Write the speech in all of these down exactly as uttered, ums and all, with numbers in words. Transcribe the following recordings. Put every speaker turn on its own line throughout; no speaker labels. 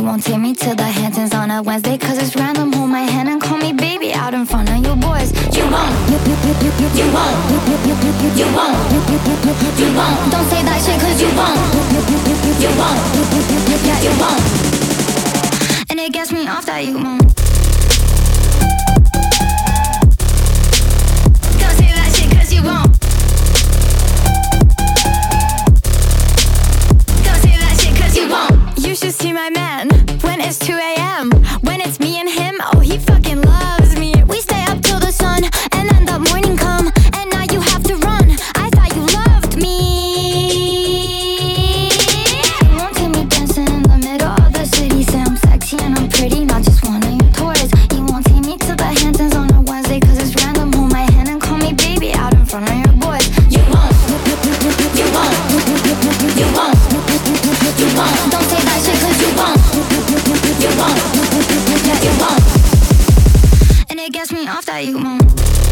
won't take me to the Hamptons on a Wednesday, cause it's random. Hold my hand and call me baby out in front of your boys. You won't, you, you, you, you, you won't, you, you, you, you, you won't, you, you, you, you, you won't. Don't say that shit cause you won't, you, you, you, you, you, you won't, you, you, you, you, yeah, you won't. And it gets me off that you won't. Don't say that shit cause you won't. Don't say that shit cause you won't. You should see my man when it's two a.m. When it's me and him, oh he fucking loves me. We stay up till the sun and then the morning come, and now you have to run. I thought you loved me. You won't take me dancing in the middle of the city. Say I'm sexy and I'm pretty, not just one of your toys. You won't take me to the Hamptons on a Wednesday, cause it's random. Hold my hand and call me baby out in front of your boys. You won't, you won't, you won't, you won't. Don't say that shit cause you won't, you won't, yeah, you won't. And it gets me off that you won't.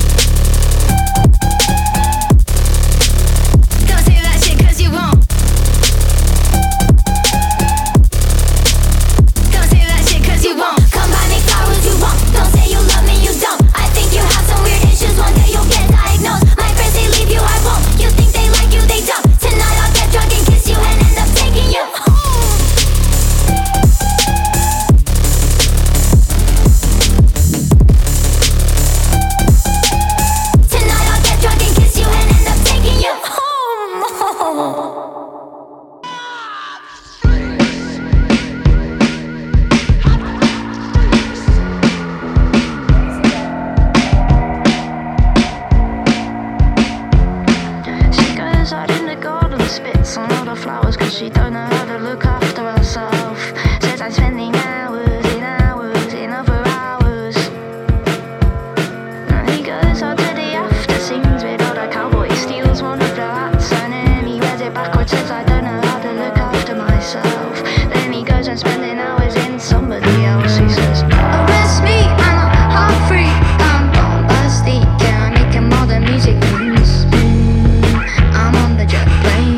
Don't say that shit cause you won't. Don't say that shit cause you won't. Come buy me flowers, you won't. Don't say you love me, you don't. I think you have some weird issues, one day you'll get diagnosed. My friends, they leave you, I won't. You think they like you, they don't. Tonight I'll get drunk and kiss you and end up taking you home. Tonight I'll get drunk and kiss you and end up taking you home.
She goes out in the garden, spits on all the flowers, cause she don't know how to look after herself. Says I'm spending hours in hours in other hours. And he goes out to the after, sings with all the cowboys, steals one of the hats, and then he wears it backwards, says I don't know how to look after myself. Then he goes and spending hours in somebody else. He says, arrest me, I'm a heart freak, I'm bombastic, yeah, I'm making modern music. I'm on the jet plane.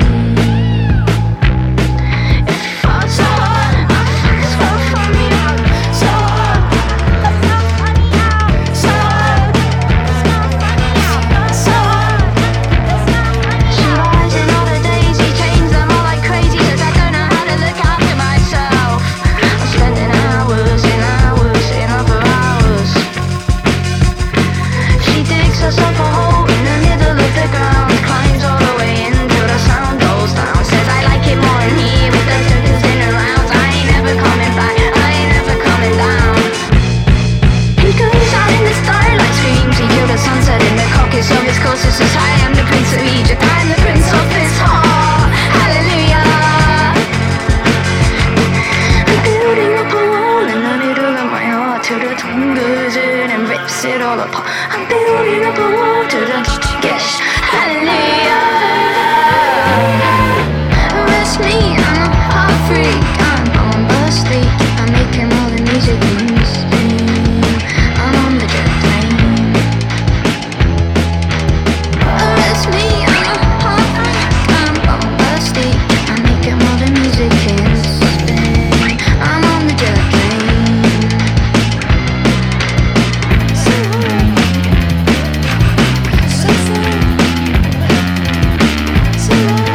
If you fall so hard, my friends fall for me out. So hard, that's not funny out. So hard, that's not funny out. So hard, that's not funny out. She buys in all the daisy chains, them all like crazy. Says I don't know how to look after myself. I'm spending hours in hours in other hours. She digs herself a hole in the middle of the ground, climbs all the way in till the sound goes down. Says I like it more in here with the circus in the rounds. I ain't never coming back, I ain't never coming down. He goes out in the starlight, screams. He killed the sunset in the caucus of his closest as I am the prince of Egypt, I'm the prince of his heart. Hallelujah. I'm building up a wall in the middle of my heart till the tongue goes in and rips it all apart. I'm building up a wall till the yes, hallelujah. Arrest me, I'm a heart freak, I'm bombastic, I'm making all the music in Spain. I'm on the jet plane. Arrest me, I'm a heart freak, I'm bombastic, I'm making all the music in Spain. I'm on the jet plane. So so so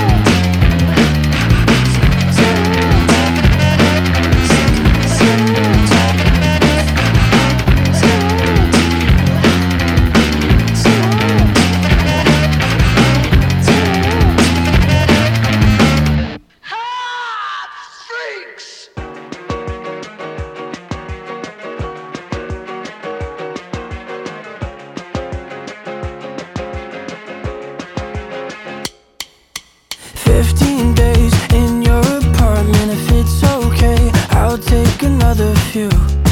Fifteen days in your apartment. If it's okay, I'll take another few.